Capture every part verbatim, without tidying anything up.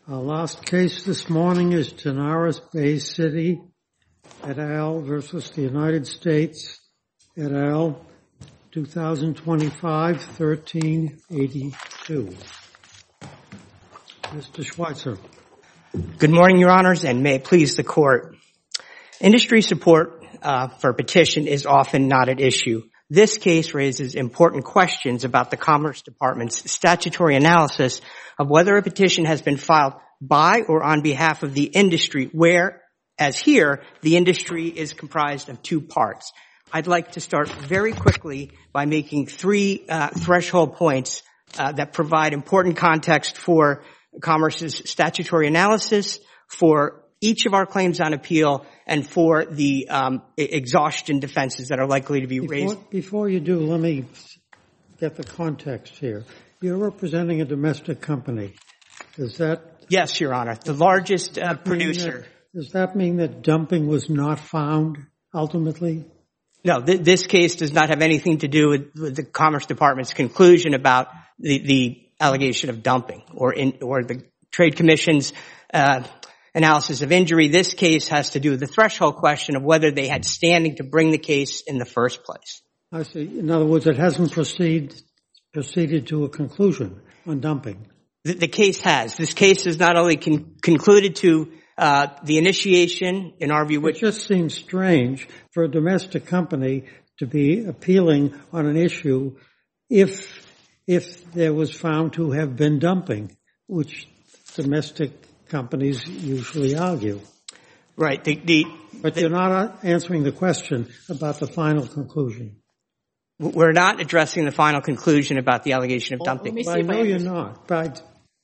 Our last case this morning is Tenaris Bay City et al. Versus the United States et al. twenty twenty-five thirteen eighty-two. Mister Schweitzer. Good morning, Your Honors, and may it please the Court. Industry support uh, for a petition is often not at issue. This case raises important questions about the Commerce Department's statutory analysis of whether a petition has been filed by or on behalf of the industry, where, as here, the industry is comprised of two parts. I'd like to start very quickly by making three uh, threshold points uh, that provide important context for Commerce's statutory analysis, for each of our claims on appeal, and for the um, exhaustion defenses that are likely to be before, raised. Before you do, let me get the context here. You're representing a domestic company. Does that... Yes, Your Honor. The largest uh, producer. That, does that mean that dumping was not found ultimately? No, th- this case does not have anything to do with, with the Commerce Department's conclusion about the, the allegation of dumping or in, or the Trade Commission's uh, analysis of injury. This case has to do with the threshold question of whether they had standing to bring the case in the first place. I see. In other words, it hasn't proceed, proceeded to a conclusion on dumping. The, the case has. This case is not only con- concluded to uh, the initiation, in our view, which it just seems strange for a domestic company to be appealing on an issue if if there was found to have been dumping, which domestic companies usually argue. Right. The, the, but the, you're not answering the question about the final conclusion. We're not addressing the final conclusion about the allegation of dumping. Well, I know you're not. But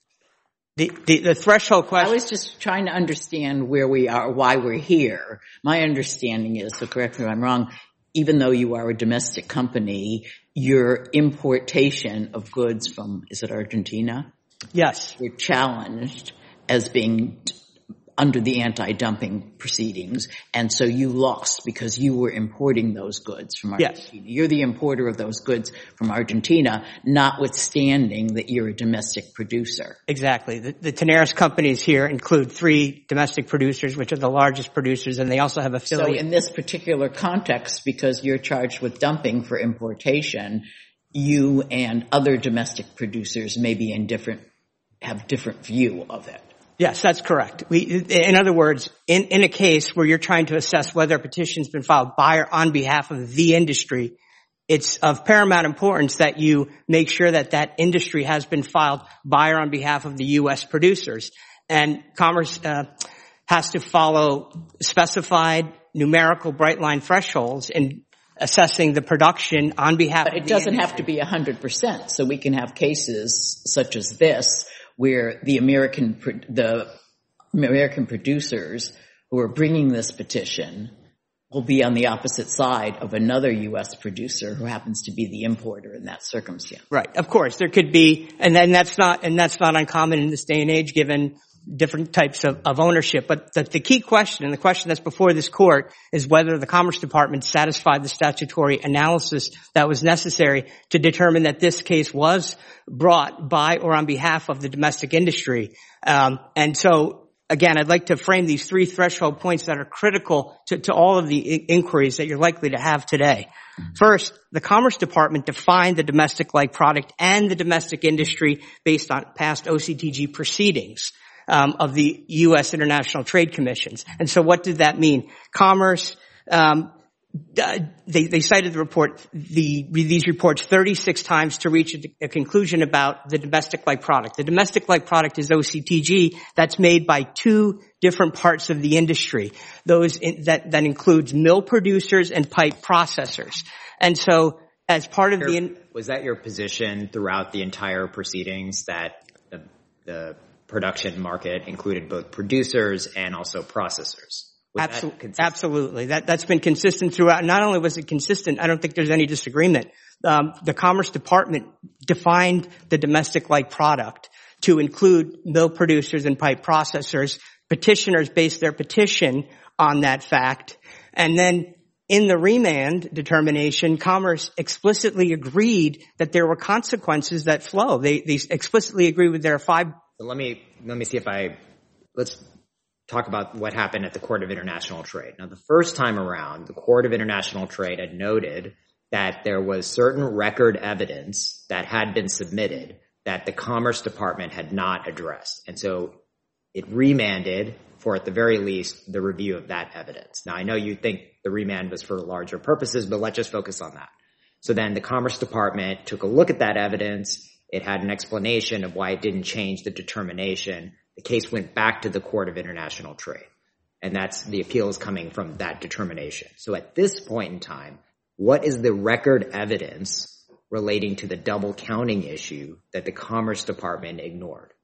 the, the, the threshold question... I was just trying to understand where we are, why we're here. My understanding is, so correct me if I'm wrong, even though you are a domestic company, your importation of goods from, is it Argentina? Yes. Were challenged as being t- under the anti-dumping proceedings, and so you lost because you were importing those goods from Argentina. Yes. You're the importer of those goods from Argentina, notwithstanding that you're a domestic producer. Exactly. The, the Tenaris companies here include three domestic producers, which are the largest producers, and they also have affiliates. So in this particular context, because you're charged with dumping for importation, you and other domestic producers may be in different, have different view of it. Yes, that's correct. We, in other words, in, in a case where you're trying to assess whether a petition's been filed by or on behalf of the industry, it's of paramount importance that you make sure that that industry has been filed by or on behalf of the U S producers. And Commerce uh, has to follow specified numerical bright line thresholds in assessing the production on behalf but of the it doesn't industry. have to be one hundred percent. So we can have cases such as this where the American the American producers who are bringing this petition will be on the opposite side of another U S producer who happens to be the importer in that circumstance. Right. Of course, there could be, and then that's not, and that's not uncommon in this day and age, given different types of, of ownership. But the, the key question, and the question that's before this Court, is whether the Commerce Department satisfied the statutory analysis that was necessary to determine that this case was brought by or on behalf of the domestic industry. Um, and so, again, I'd like to frame these three threshold points that are critical to, to all of the I- inquiries that you're likely to have today. First, the Commerce Department defined the domestic-like product and the domestic industry based on past O C T G proceedings um, of the U S International Trade Commissions. And so what did that mean? Commerce, um, uh, they, they cited the report, the, these reports thirty-six times to reach a, a conclusion about the domestic-like product. The domestic-like product is O C T G that's made by two different parts of the industry. Those in, that, that includes mill producers and pipe processors. And so as part of the... In- was that your position throughout the entire proceedings, that the, the production market included both producers and also processors? Absolutely. That Absolutely. That, that's been consistent throughout. Not only was it consistent, I don't think there's any disagreement. Um, the Commerce Department defined the domestic-like product to include mill producers and pipe processors. Petitioners based their petition on that fact. And then in the remand determination, Commerce explicitly agreed that there were consequences that flow. They, they explicitly agreed with their five So let me let me see if I let's talk about what happened at the Court of International Trade. Now, the first time around, the Court of International Trade had noted that there was certain record evidence that had been submitted that the Commerce Department had not addressed. And so it remanded for, at the very least, the review of that evidence. Now, I know you think the remand was for larger purposes, but let's just focus on that. So then the Commerce Department took a look at that evidence. It had an explanation of why it didn't change the determination. The case went back to the Court of International Trade. And that's the appeal is coming from that determination. So at this point in time, what is the record evidence relating to the double counting issue that the Commerce Department ignored?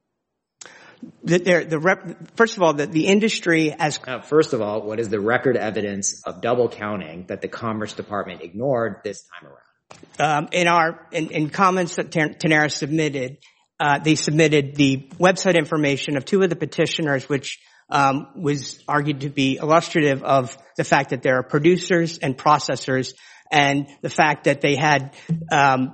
The, the, the rep, first of all, the, the industry as uh, first of all, what is the record evidence of double counting that the Commerce Department ignored this time around? Um, in our in, in comments that Tenaris submitted, uh, they submitted the website information of two of the petitioners, which um, was argued to be illustrative of the fact that there are producers and processors, and the fact that they had um,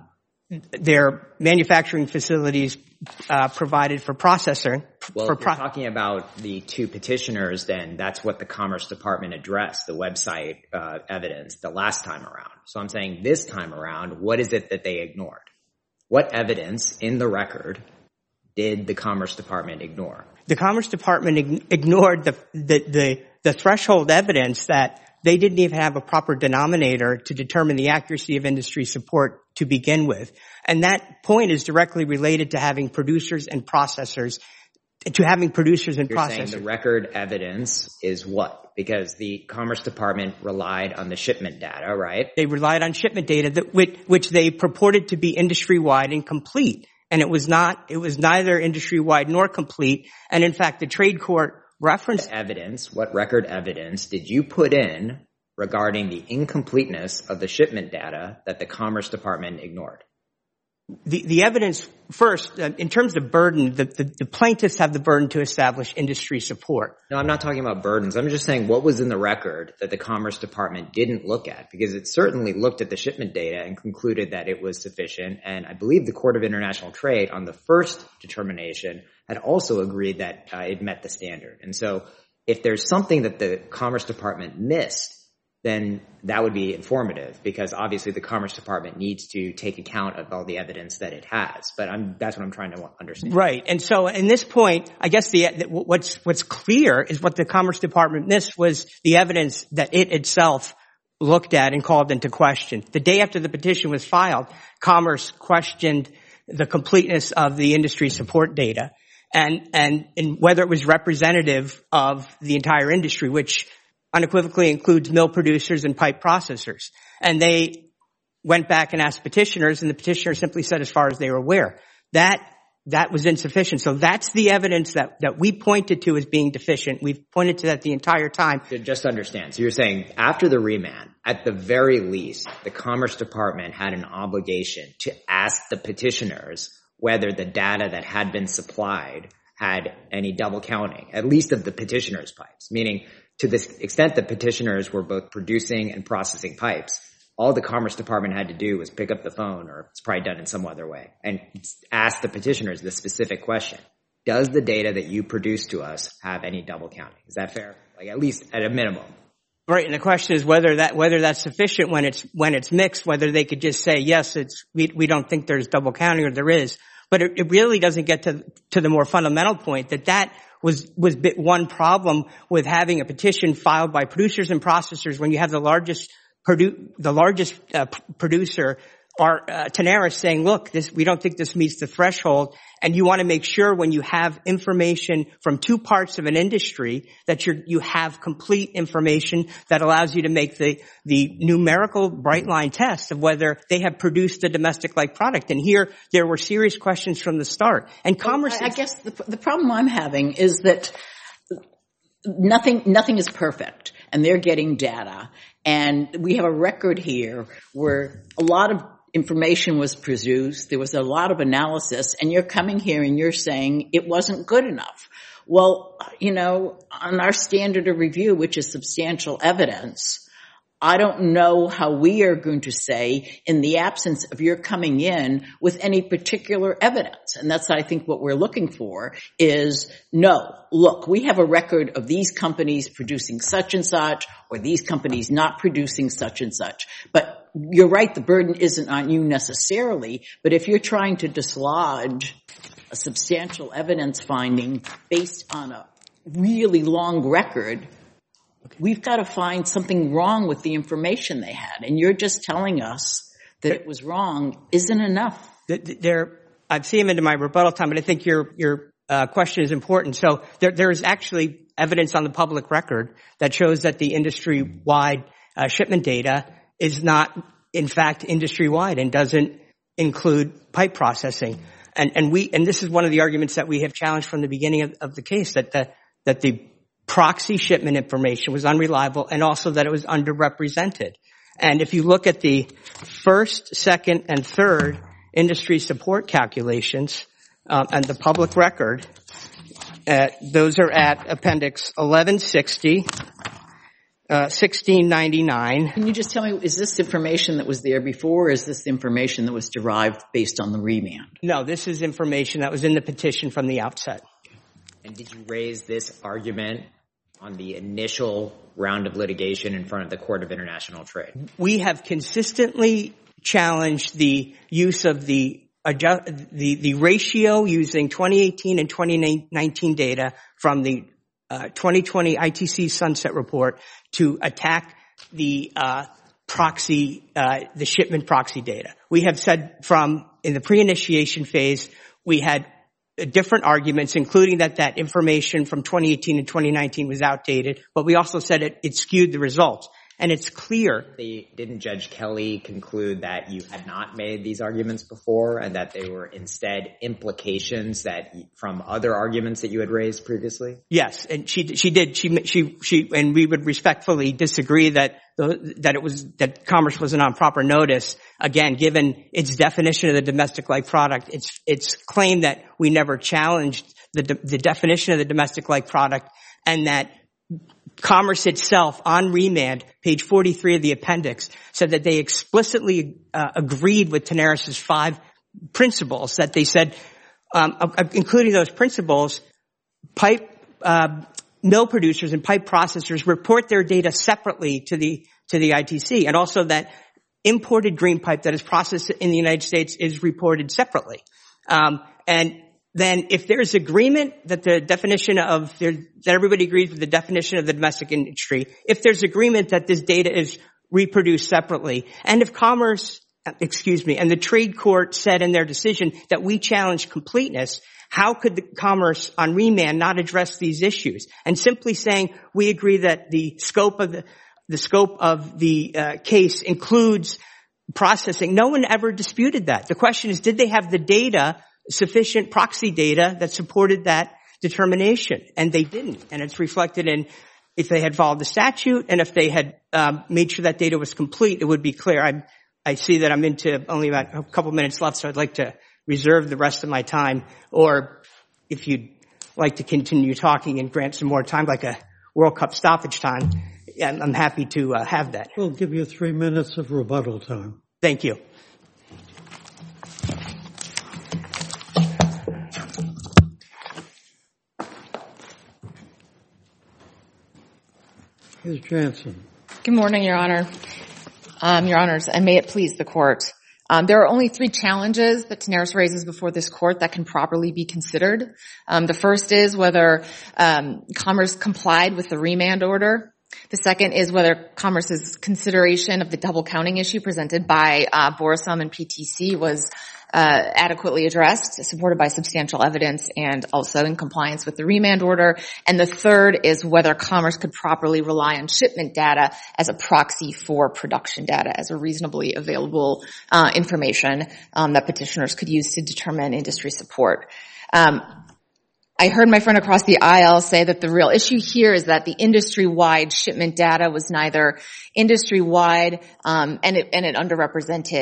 their manufacturing facilities uh, provided for processor. Well, for if pro- you're talking about the two petitioners, then that's what the Commerce Department addressed, the website uh, evidence, the last time around. So I'm saying this time around, what is it that they ignored? What evidence in the record did the Commerce Department ignore? The Commerce Department ig- ignored the, the, the, the threshold evidence that they didn't even have a proper denominator to determine the accuracy of industry support to begin with. And that point is directly related to having producers and processors, to having producers and You're processors. You're saying the record evidence is what? Because the Commerce Department relied on the shipment data, right? They relied on shipment data that, which, which they purported to be industry-wide and complete. And it was not, it was neither industry-wide nor complete. And in fact, the trade court referenced evidence. What record evidence did you put in regarding the incompleteness of the shipment data that the Commerce Department ignored? The, the evidence, first, uh, in terms of burden, the, the, the plaintiffs have the burden to establish industry support. No, I'm not talking about burdens. I'm just saying what was in the record that the Commerce Department didn't look at, because it certainly looked at the shipment data and concluded that it was sufficient. And I believe the Court of International Trade on the first determination had also agreed that uh, it met the standard. And so if there's something that the Commerce Department missed, then that would be informative, because obviously the Commerce Department needs to take account of all the evidence that it has. But I'm, that's what I'm trying to understand. Right. And so in this point, I guess the, what's, what's clear is what the Commerce Department missed was the evidence that it itself looked at and called into question. The day after the petition was filed, Commerce questioned the completeness of the industry support data and, and, and whether it was representative of the entire industry, which unequivocally includes mill producers and pipe processors. And they went back and asked petitioners, and the petitioners simply said as far as they were aware. That that was insufficient. So that's the evidence that, that we pointed to as being deficient. We've pointed to that the entire time. Just understand. So you're saying after the remand, at the very least, the Commerce Department had an obligation to ask the petitioners whether the data that had been supplied had any double counting, at least of the petitioners' pipes, meaning to this extent that petitioners were both producing and processing pipes, all the Commerce Department had to do was pick up the phone, or it's probably done in some other way, and ask the petitioners the specific question. Does the data that you produce to us have any double counting? Is that fair? Like at least at a minimum. Right. And the question is whether that, whether that's sufficient when it's, when it's mixed, whether they could just say, yes, it's, we, we don't think there's double counting, or there is. But it, it really doesn't get to, to the more fundamental point that that was, was bit one problem with having a petition filed by producers and processors when you have the largest, produ- the largest, uh, producer, or, uh, Tenaris saying, look, this, we don't think this meets the threshold. And you want to make sure when you have information from two parts of an industry that you're, you have complete information that allows you to make the, the numerical bright line test of whether they have produced a domestic-like product. And here, there were serious questions from the start. And Commerce... Well, I, I guess the, the problem I'm having is that nothing, nothing is perfect, and they're getting data. And we have a record here where a lot of information was produced, there was a lot of analysis, and you're coming here and you're saying it wasn't good enough. Well, you know, on our standard of review, which is substantial evidence, I don't know how we are going to say in the absence of your coming in with any particular evidence. And that's, I think, what we're looking for is, no, look, we have a record of these companies producing such and such or these companies not producing such and such. But you're right, the burden isn't on you necessarily. But if you're trying to dislodge a substantial evidence finding based on a really long record, we've got to find something wrong with the information they had. And you're just telling us that it was wrong isn't enough. There, I've seen them into my rebuttal time, but I think your your uh, question is important. So there, there is actually evidence on the public record that shows that the industry-wide uh, shipment data is not, in fact, industry-wide and doesn't include pipe processing. And, and we, and this is one of the arguments that we have challenged from the beginning of, of the case, that the, that the proxy shipment information was unreliable and also that it was underrepresented. And if you look at the first, second, and third industry support calculations um, and the public record, uh, those are at Appendix eleven sixty, uh, sixteen ninety-nine. Can you just tell me, is this information that was there before, or is this information that was derived based on the remand? No, this is information that was in the petition from the outset. And did you raise this argument on the initial round of litigation in front of the Court of International Trade? We have consistently challenged the use of the adjust, the, the ratio using twenty eighteen and twenty nineteen data from the uh, twenty twenty I T C Sunset Report to attack the uh, proxy, uh, the shipment proxy data. We have said from in the pre-initiation phase, we had different arguments, including that that information from twenty eighteen and twenty nineteen was outdated, but we also said it, it skewed the results. And it's clear. They, didn't Judge Kelly conclude that you had not made these arguments before and that they were instead implications that from other arguments that you had raised previously? Yes, and she she did. She she she, and we would respectfully disagree that the, that it was that Commerce wasn't on proper notice. Again, given its definition of the domestic-like product, its its claim that we never challenged the the definition of the domestic-like product, and that Commerce itself on remand, page forty-three of the appendix, said that they explicitly uh, agreed with Tenaris' five principles, that they said, um, uh, including those principles, pipe uh, mill producers and pipe processors report their data separately to the to the I T C, and also that imported green pipe that is processed in the United States is reported separately. Um, and then if there's agreement that the definition of, there, that everybody agrees with the definition of the domestic industry, if there's agreement that this data is reproduced separately, and if Commerce, excuse me, and the trade court said in their decision that we challenge completeness, how could the Commerce on remand not address these issues? And simply saying we agree that the scope of the, the scope of the uh, case includes processing. No one ever disputed that. The question is, did they have the data, sufficient proxy data that supported that determination? And they didn't. And it's reflected in if they had followed the statute and if they had um, made sure that data was complete, it would be clear. I I see that I'm into only about a couple minutes left, so I'd like to reserve the rest of my time. Or if you'd like to continue talking and grant some more time, like a World Cup stoppage time, I'm happy to uh, have that. We'll give you three minutes of rebuttal time. Thank you. Miz Jansen. Good morning, Your Honor. Um, Your Honors, and may it please the Court. Um, there are only three challenges that Tenaris raises before this Court that can properly be considered. Um, the first is whether um, Commerce complied with the remand order. The second is whether Commerce's consideration of the double counting issue presented by uh, Borisum and P T C was Uh, adequately addressed, supported by substantial evidence, and also in compliance with the remand order. And the third is whether Commerce could properly rely on shipment data as a proxy for production data, as a reasonably available uh, information um, that petitioners could use to determine industry support. Um, I heard my friend across the aisle say that the real issue here is that the industry-wide shipment data was neither industry-wide um, and it and it underrepresented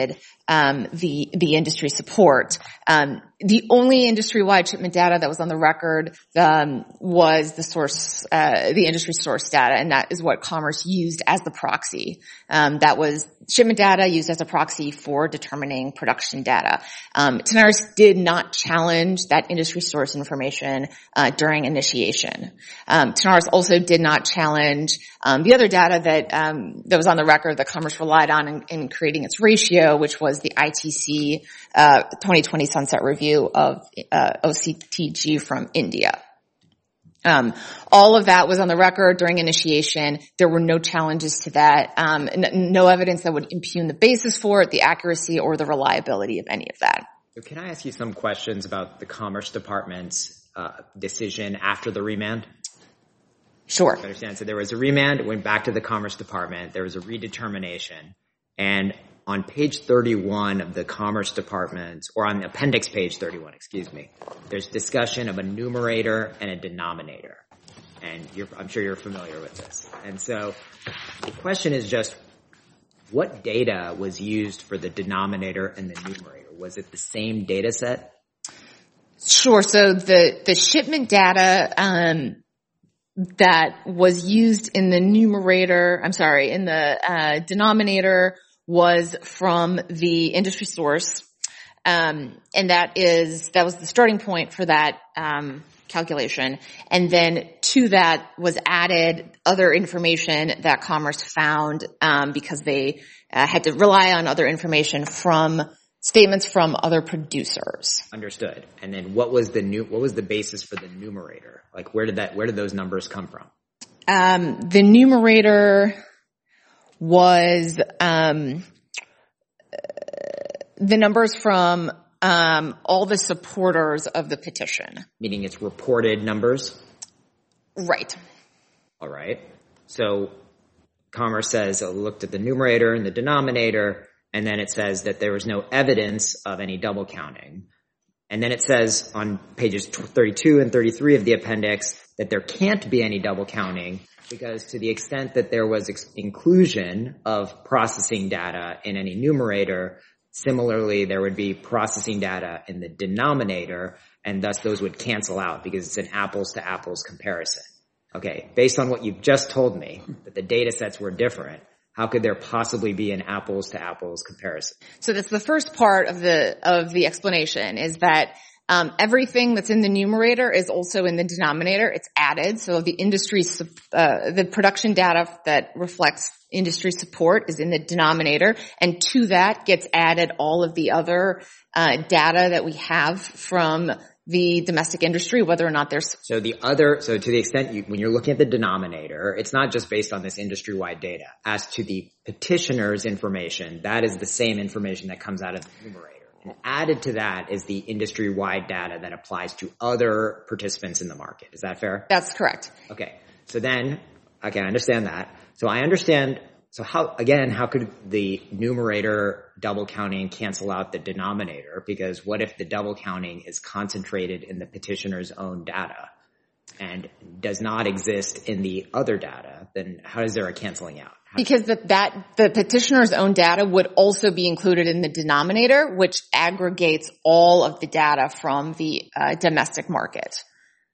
um, the the industry support. Um, the only industry-wide shipment data that was on the record um, was the source, uh, the industry source data, and that is what Commerce used as the proxy. Um, that was shipment data used as a proxy for determining production data. Um, Tenaris did not challenge that industry source information uh, during initiation. Um, Tenaris also did not challenge um, the other data that um, that was on the record that Commerce relied on in, in creating its ratio, which was the I T C uh, twenty twenty Sunset Review of uh, O C T G from India. Um, all of that was on the record during initiation. There were no challenges to that, um, n- no evidence that would impugn the basis for it, the accuracy, or the reliability of any of that. So can I ask you some questions about the Commerce Department's uh, decision after the remand? Sure. I understand. So there was a remand, it went back to the Commerce Department, there was a redetermination, and on page thirty-one of the Commerce Department, or on appendix page thirty-one, excuse me, there's discussion of a numerator and a denominator. And you're, I'm sure you're familiar with this. And so the question is just, what data was used for the denominator and the numerator? Was it the same data set? Sure. So the, the shipment data um, that was used in the numerator, I'm sorry, in the uh, denominator was from the industry source, um, and that is that was the starting point for that um, calculation. And then to that was added other information that Commerce found um, because they uh, had to rely on other information from statements from other producers. Understood. And then what was the new? What was the basis for the numerator? Like where did that? Where did those numbers come from? Um, the numerator was um, the numbers from um, all the supporters of the petition. Meaning it's reported numbers? Right. All right. So Commerce says it looked at the numerator and the denominator, and then it says that there was no evidence of any double counting. And then it says on pages thirty-two and thirty-three of the appendix that there can't be any double counting because to the extent that there was ex- inclusion of processing data in any numerator, similarly there would be processing data in the denominator, and thus those would cancel out because it's an apples to apples comparison. Okay, based on what you've just told me, that the data sets were different, how could there possibly be an apples to apples comparison? So that's the first part of the of the explanation is that um, everything that's in the numerator is also in the denominator. It's added. So the industry, uh, the production data that reflects industry support is in the denominator, and to that gets added all of the other uh, data that we have from the domestic industry, whether or not there's... So the other, so to the extent you, when you're looking at the denominator, it's not just based on this industry-wide data. As to the petitioner's information, that is the same information that comes out of the numerator. And added to that is the industry-wide data that applies to other participants in the market. Is that fair? That's correct. Okay. So then, okay, I understand that. So I understand, so how, again, how could the numerator double counting cancel out the denominator? Because what if the double counting is concentrated in the petitioner's own data and does not exist in the other data? Then how is there a canceling out? How because the, that, the petitioner's own data would also be included in the denominator, which aggregates all of the data from the uh, domestic market.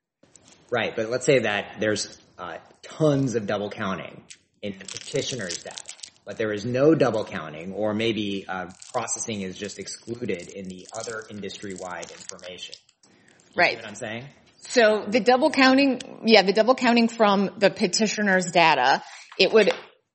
Right. But let's say that there's uh, tons of double counting in the petitioner's data, but there is no double counting, or maybe uh, processing is just excluded in the other industry-wide information. You right. See what I'm saying? So the double counting, yeah, the double counting from the petitioner's data, it would,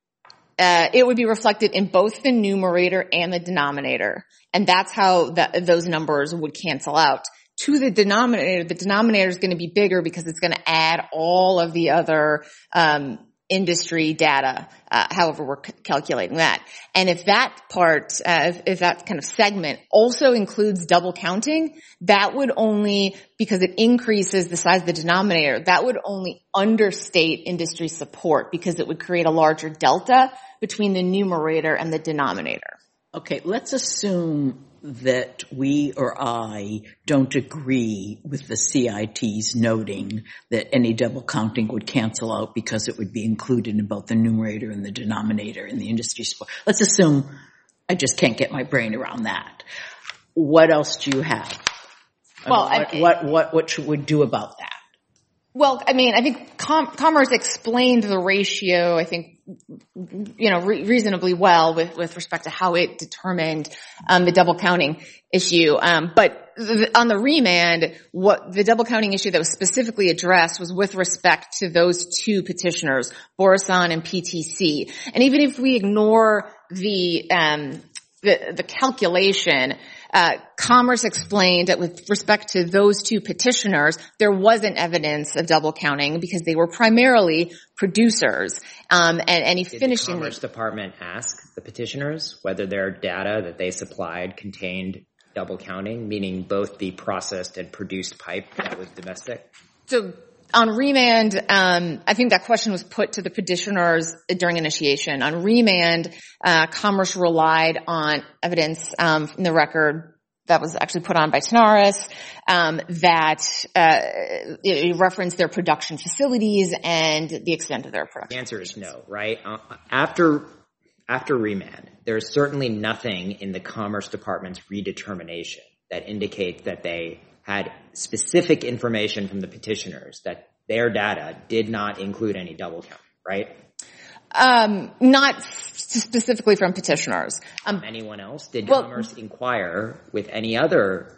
uh, it would be reflected in both the numerator and the denominator, and that's how the, those numbers would cancel out. To the denominator, the denominator is going to be bigger because it's going to add all of the other um industry data, uh, however we're c- calculating that. And if that part, uh, if, if that kind of segment also includes double counting, that would only, because it increases the size of the denominator, that would only understate industry support because it would create a larger delta between the numerator and the denominator. Okay, let's assume that we or I don't agree with the C I T's noting that any double counting would cancel out because it would be included in both the numerator and the denominator in the industry support. Let's assume I I just can't get my brain around that. What else do you have? I Well, mean, what, I- what, what, what should we do about that? Well, I mean, I think Com- Commerce explained the ratio, I think, you know, re- reasonably well with, with respect to how it determined um, the double counting issue. Um, but th- on the remand, what the double counting issue that was specifically addressed was with respect to those two petitioners, Borisan and P T C. And even if we ignore the um, the, the calculation, Uh, Commerce explained that with respect to those two petitioners, there wasn't evidence of double counting because they were primarily producers. Um, and, and he Did finished the in Commerce Department ask the petitioners whether their data that they supplied contained double counting, meaning both the processed and produced pipe that was domestic? So on remand, um, I think that question was put to the petitioners during initiation. On remand, uh, Commerce relied on evidence um, in the record that was actually put on by Tenaris um, that uh, it, it referenced their production facilities and the extent of their production. The answer is no, right? Uh, after after remand, there's certainly nothing in the Commerce Department's redetermination that indicates that they had specific information from the petitioners that their data did not include any double counting, right? Um, not specifically from petitioners. Um, Anyone else? Did well, Commerce inquire with any other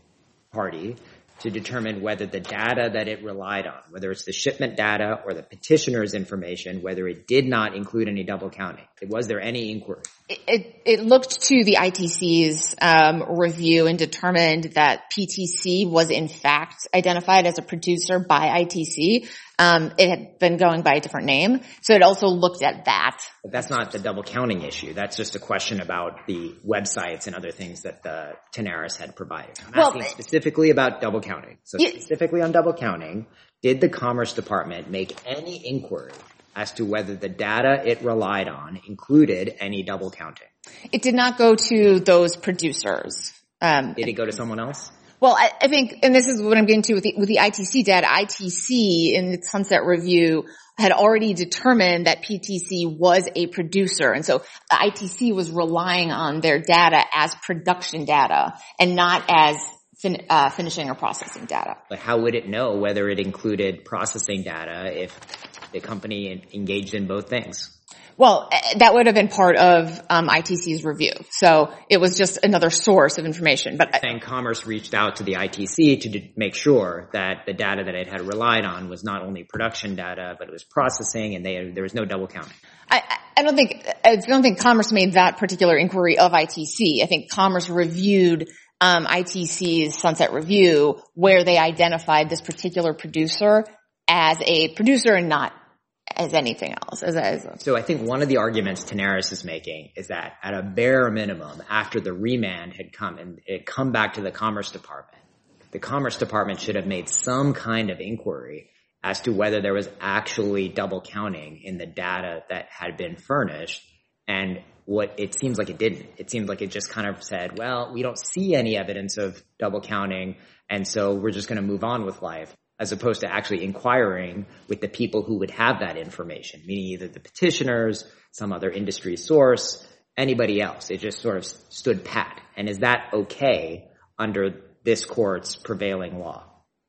party to determine whether the data that it relied on, whether it's the shipment data or the petitioner's information, whether it did not include any double counting? Was there any inquiry? It, it, it looked to the I T C's um, review and determined that P T C was in fact identified as a producer by I T C. Um, it had been going by a different name, so it also looked at that. But that's not the double counting issue. That's just a question about the websites and other things that the Tenaris had provided. I'm Well, asking specifically about double counting. So Yeah. specifically on double counting, did the Commerce Department make any inquiry as to whether the data it relied on included any double counting? It did not go to those producers. Um, Did it go to someone else? Well, I, I think, and this is what I'm getting to with the, with the I T C data, I T C in its Sunset Review had already determined that P T C was a producer. And so the I T C was relying on their data as production data and not as fin, uh, finishing or processing data. But how would it know whether it included processing data if the company engaged in both things? Well, that would have been part of um, I T C's review. So it was just another source of information. But Saying Commerce reached out to the I T C to d- make sure that the data that it had relied on was not only production data, but it was processing, and they, there was no double counting. I, I don't think I don't think Commerce made that particular inquiry of I T C. I think Commerce reviewed um, I T C's Sunset Review where they identified this particular producer as a producer and not as anything else. As, as So I think one of the arguments Tenaris is making is that at a bare minimum, after the remand had come and it had come back to the Commerce Department, the Commerce Department should have made some kind of inquiry as to whether there was actually double counting in the data that had been furnished. And what it seems like it didn't. It seemed like it just kind of said, well, we don't see any evidence of double counting, and so we're just going to move on with life, as opposed to actually inquiring with the people who would have that information, meaning either the petitioners, some other industry source, anybody else. It just sort of stood pat. And is that okay under this court's prevailing law?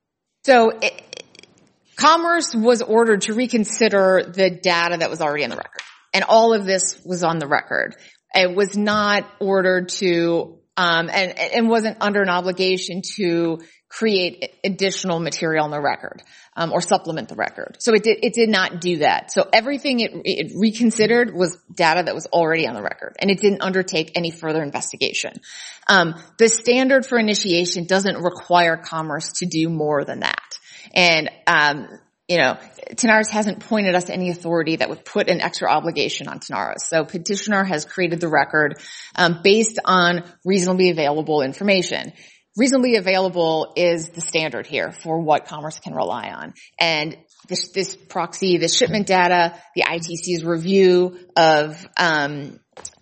So it, Commerce was ordered to reconsider the data that was already on the record. And all of this was on the record. It was not ordered to, um, and, and wasn't under an obligation to create additional material on the record, um, or supplement the record. So it did, it did not do that. So everything it, it reconsidered was data that was already on the record, and it didn't undertake any further investigation. Um, the standard for initiation doesn't require Commerce to do more than that. And, um, you know, Tenaris hasn't pointed us to any authority that would put an extra obligation on Tenaris. So petitioner has created the record, um, based on reasonably available information. Reasonably available is the standard here for what Commerce can rely on. And this, this proxy, the shipment data, the I T C's review of, um,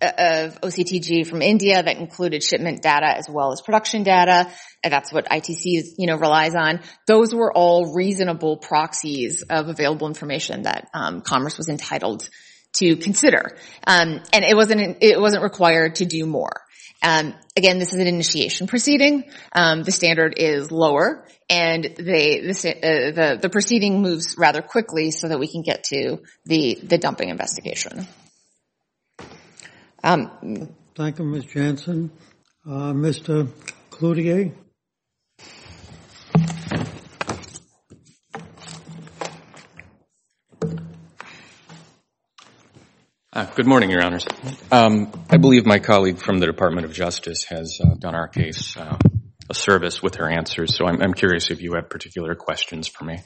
of O C T G from India that included shipment data as well as production data, and that's what I T C, you know, relies on. Those were all reasonable proxies of available information that um, Commerce was entitled to consider. Um, and it wasn't, it wasn't required to do more. Um, again, this is an initiation proceeding. Um, the standard is lower, and they, the, uh, the, the proceeding moves rather quickly so that we can get to the, the dumping investigation. Um, Thank you, Miz Jansen. Uh, Mister Cloutier. Uh, good morning, Your Honors. Um, I believe my colleague from the Department of Justice has uh, done our case uh, a service with her answers, so I'm, I'm curious if you have particular questions for me.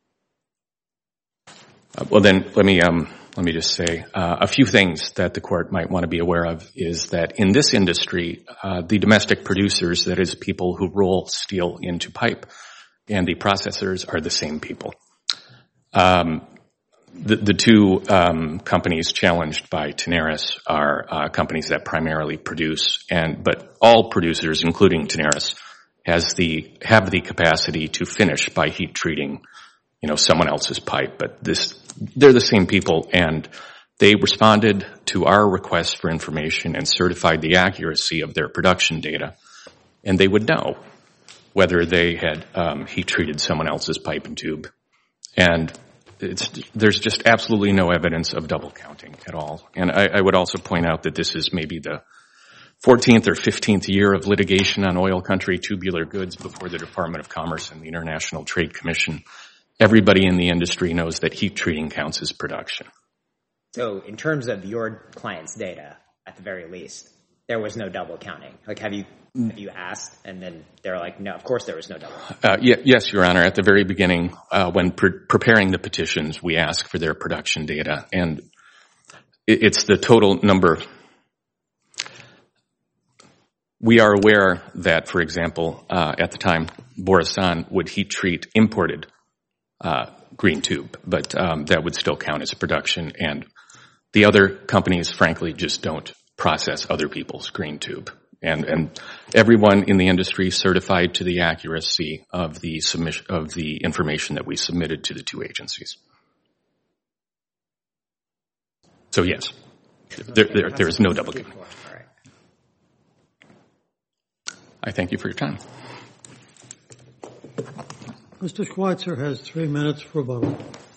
Uh, well, then let me um, let me just say uh, a few things that the court might want to be aware of is that in this industry, uh, the domestic producers, that is, people who roll steel into pipe, and the processors are the same people. Um, The, the two um, companies challenged by Tenaris are uh, companies that primarily produce, and but all producers, including Tenaris, has the have the capacity to finish by heat treating, you know, someone else's pipe. But this, they're the same people, and they responded to our request for information and certified the accuracy of their production data, and they would know whether they had um, heat treated someone else's pipe and tube, and It's, there's just absolutely no evidence of double counting at all. And I, I would also point out that this is maybe the fourteenth or fifteenth year of litigation on oil country tubular goods before the Department of Commerce and the International Trade Commission. Everybody in the industry knows that heat treating counts as production. So in terms of your client's data, at the very least, there was no double counting. Like, have you have you asked, and then they're like, no, of course there was no double counting. Uh, y- yes, Your Honor. At the very beginning, uh, when pre- preparing the petitions, we ask for their production data, and it- it's the total number. We are aware that, for example, uh, at the time, Borasan would heat treat imported uh, green tube, but um, that would still count as production, and the other companies, frankly, just don't process other people's green tube. And, and everyone in the industry certified to the accuracy of the submission of the information that we submitted to the two agencies. So yes, there, there, there is no double counting. I thank you for your time. Mister Schweitzer has three minutes for rebuttal.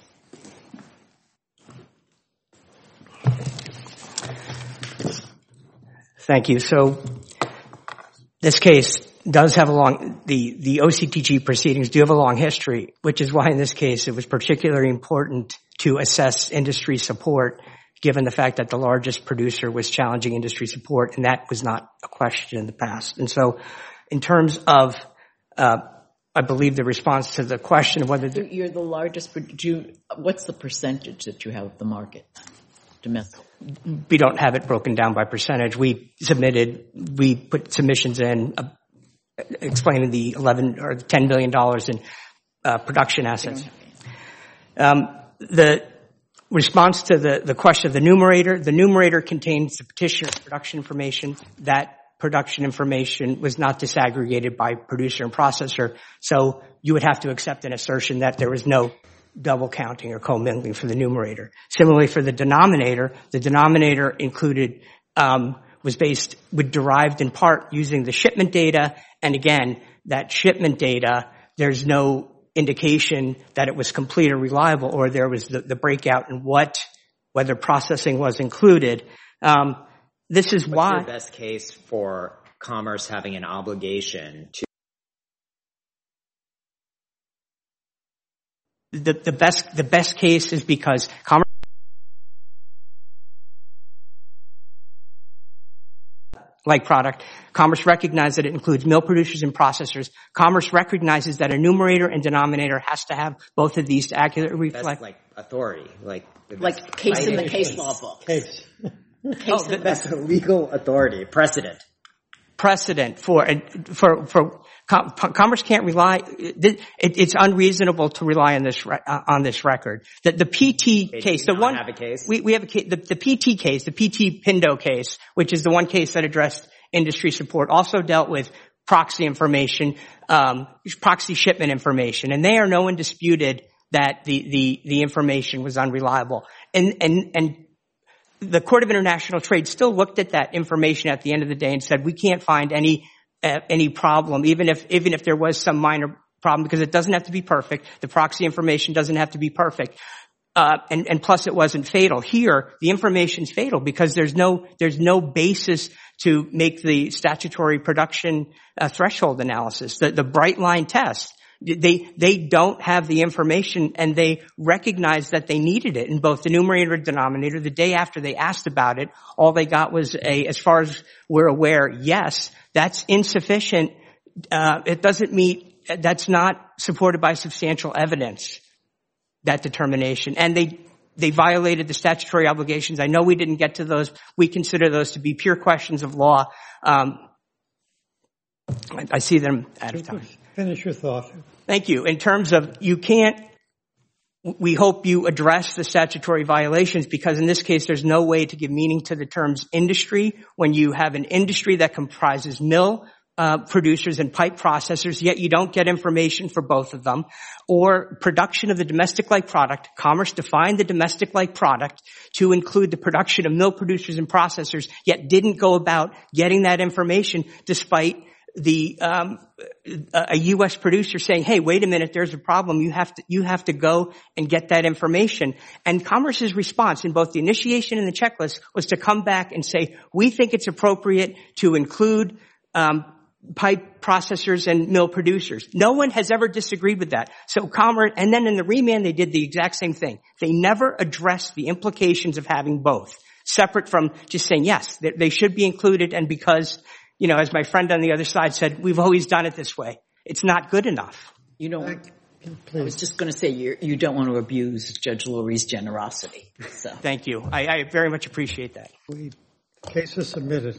Thank you. So this case does have a long, the, the O C T G proceedings do have a long history, which is why in this case it was particularly important to assess industry support, given the fact that the largest producer was challenging industry support, and that was not a question in the past. And so in terms of, uh, I believe the response to the question of whether the, you're the largest, you, what's the percentage that you have of the market? Domestic. We don't have it broken down by percentage. We submitted, we put submissions in uh, explaining the eleven or ten billion dollars in uh, production assets. Um, the response to the, the question of the numerator, the numerator contains the petitioner's production information. That production information was not disaggregated by producer and processor, so you would have to accept an assertion that there was no double counting or commingling for the numerator. Similarly, for the denominator, the denominator included um, was based, would derived in part using the shipment data, and again, that shipment data, there's no indication that it was complete or reliable, or there was the, the breakout in what, whether processing was included. Um, this is What's why. your best case for Commerce having an obligation to The, the best, the best case is because Commerce like product, Commerce recognizes that it includes mill producers and processors. Commerce recognizes that a numerator and denominator has to have both of these to accurately reflect. best, like, authority, like the best Like case in the case. case law book. Case. Case in the That's legal authority, precedent. Precedent for, for, for, Com- Commerce can't rely, it, it's unreasonable to rely on this, re- on this record. The, the P T They case, do the not one, have a case? we, we have a case, the, the P T case, the P T Pindo case, which is the one case that addressed industry support, also dealt with proxy information, um, proxy shipment information, and there no one disputed that the, the, the information was unreliable. And, and, and the Court of International Trade still looked at that information at the end of the day and said, we can't find any uh, any problem, even if even if there was some minor problem, because it doesn't have to be perfect. The proxy information doesn't have to be perfect. Uh, and, and plus it wasn't fatal. Here, the information's fatal because there's no, there's no basis to make the statutory production uh, threshold analysis. The, the bright line test, they, they don't have the information, and they recognize that they needed it in both the numerator and denominator. The day after they asked about it, all they got was a, as far as we're aware, yes, that's insufficient. Uh, it doesn't meet, that's not supported by substantial evidence, that determination. And they, they violated the statutory obligations. I know we didn't get to those. We consider those to be pure questions of law. Um, I, I see them out of time. Finish your thought. Thank you. In terms of, you can't, we hope you address the statutory violations, because in this case there's no way to give meaning to the terms industry when you have an industry that comprises mill Uh, producers and pipe processors, yet you don't get information for both of them. Or production of the domestic-like product. Commerce defined the domestic-like product to include the production of mill producers and processors, yet didn't go about getting that information despite the um, a U S producer saying, hey, wait a minute, there's a problem. You have to, you have to go and get that information. And Commerce's response in both the initiation and the checklist was to come back and say, we think it's appropriate to include um pipe processors and mill producers. No one has ever disagreed with that. So Commerce, and then in the remand, they did the exact same thing. They never addressed the implications of having both, separate from just saying, yes, they, they should be included. And because, you know, as my friend on the other side said, we've always done it this way. It's not good enough. You know, I was just going to say, you you don't want to abuse Judge Lurie's generosity. So. Thank you. I, I very much appreciate that. We, case is submitted.